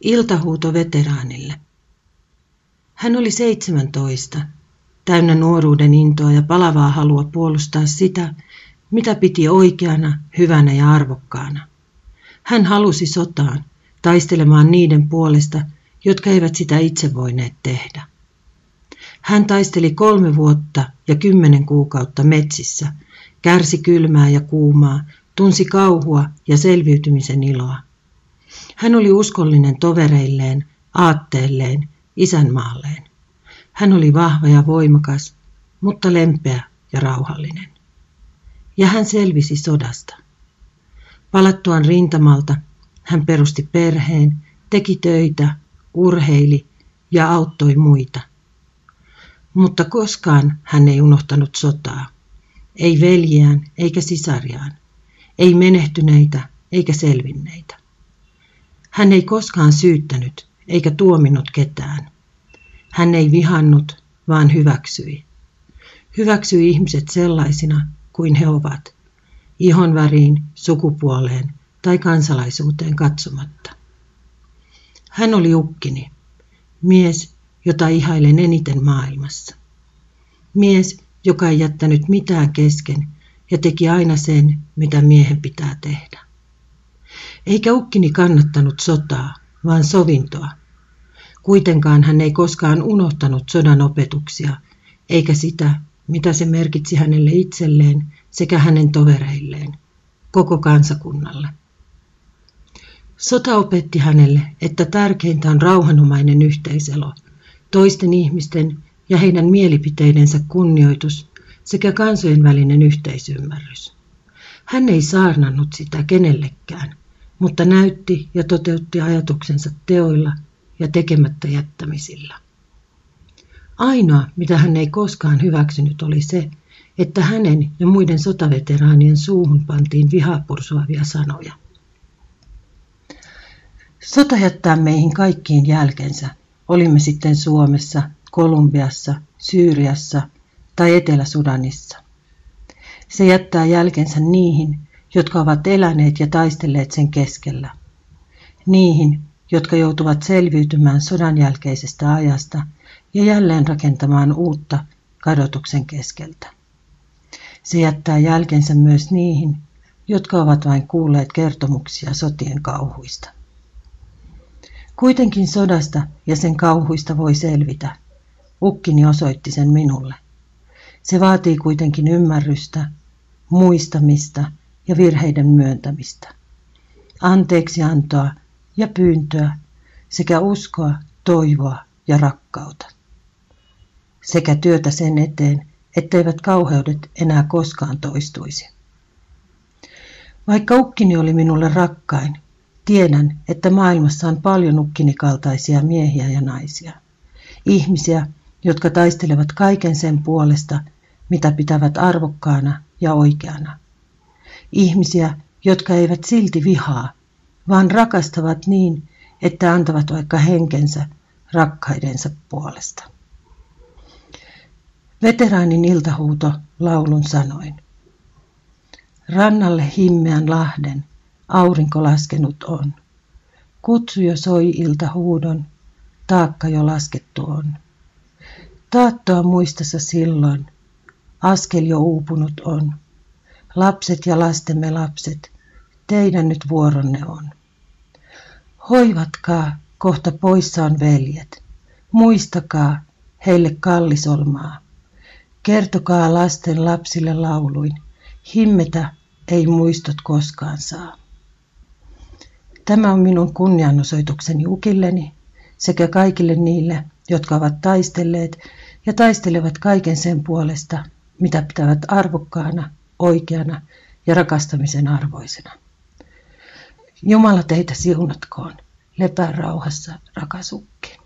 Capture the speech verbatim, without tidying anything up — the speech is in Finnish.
Iltahuuto veteraanille. Hän oli seitsemäntoista, täynnä nuoruuden intoa ja palavaa halua puolustaa sitä, mitä piti oikeana, hyvänä ja arvokkaana. Hän halusi sotaan, taistelemaan niiden puolesta, jotka eivät sitä itse voineet tehdä. Hän taisteli kolme vuotta ja kymmenen kuukautta metsissä, kärsi kylmää ja kuumaa, tunsi kauhua ja selviytymisen iloa. Hän oli uskollinen tovereilleen, aatteelleen, isänmaalleen. Hän oli vahva ja voimakas, mutta lempeä ja rauhallinen. Ja hän selvisi sodasta. Palattuaan rintamalta hän perusti perheen, teki töitä, urheili ja auttoi muita. Mutta koskaan hän ei unohtanut sotaa. Ei veljiään eikä sisariaan. Ei menehtyneitä eikä selvinneitä. Hän ei koskaan syyttänyt eikä tuominnut ketään. Hän ei vihannut, vaan hyväksyi. Hyväksyi ihmiset sellaisina kuin he ovat, ihonväriin, sukupuoleen tai kansalaisuuteen katsomatta. Hän oli ukkini, mies, jota ihailen eniten maailmassa. Mies, joka ei jättänyt mitään kesken ja teki aina sen, mitä miehen pitää tehdä. Eikä ukkini kannattanut sotaa, vaan sovintoa. Kuitenkaan hän ei koskaan unohtanut sodan opetuksia, eikä sitä, mitä se merkitsi hänelle itselleen sekä hänen tovereilleen, koko kansakunnalle. Sota opetti hänelle, että tärkeintä on rauhanomainen yhteiselo, toisten ihmisten ja heidän mielipiteidensä kunnioitus sekä kansojen välinen yhteisymmärrys. Hän ei saarnannut sitä kenellekään, mutta näytti ja toteutti ajatuksensa teoilla ja tekemättä jättämisillä. Ainoa, mitä hän ei koskaan hyväksynyt, oli se, että hänen ja muiden sotaveteraanien suuhun pantiin vihaa pursuavia sanoja. Sota jättää meihin kaikkiin jälkensä, olimme sitten Suomessa, Kolumbiassa, Syyriassa tai Etelä-Sudanissa. Se jättää jälkensä niihin, jotka ovat eläneet ja taistelleet sen keskellä. Niihin, jotka joutuvat selviytymään sodan jälkeisestä ajasta ja jälleen rakentamaan uutta kadotuksen keskeltä. Se jättää jälkensä myös niihin, jotka ovat vain kuulleet kertomuksia sotien kauhuista. Kuitenkin sodasta ja sen kauhuista voi selvitä. Ukkini osoitti sen minulle. Se vaatii kuitenkin ymmärrystä, muistamista ja virheiden myöntämistä, anteeksiantoa ja pyyntöä sekä uskoa, toivoa ja rakkautta. Sekä työtä sen eteen, etteivät kauheudet enää koskaan toistuisi. Vaikka ukkini oli minulle rakkain, tiedän, että maailmassa on paljon ukkinikaltaisia miehiä ja naisia. Ihmisiä, jotka taistelevat kaiken sen puolesta, mitä pitävät arvokkaana ja oikeana. Ihmisiä, jotka eivät silti vihaa, vaan rakastavat niin, että antavat vaikka henkensä rakkaidensa puolesta. Veteraanin iltahuuto laulun sanoin. Rannalle himmeän lahden aurinko laskenut on. Kutsu jo soi iltahuudon, taakka jo laskettu on. Taattoa muistassa silloin, askel jo uupunut on. Lapset ja lastemme lapset, teidän nyt vuoronne on. Hoivatkaa, kohta poissa on veljet. Muistakaa, heille kallis olmaa. Kertokaa lasten lapsille lauluin, himmetä ei muistot koskaan saa. Tämä on minun kunnianosoitukseni ukilleni sekä kaikille niille, jotka ovat taistelleet ja taistelevat kaiken sen puolesta, mitä pitävät arvokkaana, oikeana ja rakastamisen arvoisena. Jumala teitä siunatkoon. Lepää rauhassa, rakas ukki.